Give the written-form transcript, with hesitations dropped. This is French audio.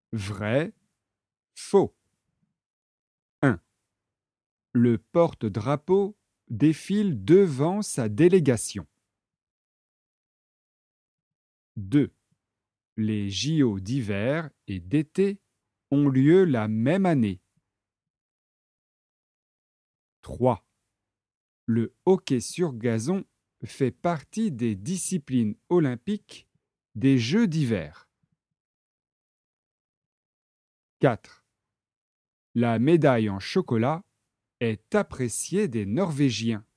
Vrai, faux. 1. Le porte-drapeau défile devant sa délégation. 2. Les JO d'hiver et d'été ont lieu la même année. 3. Le hockey sur gazon fait partie des disciplines olympiques des Jeux d'hiver. 4. La médaille en chocolat est appréciée des Norvégiens.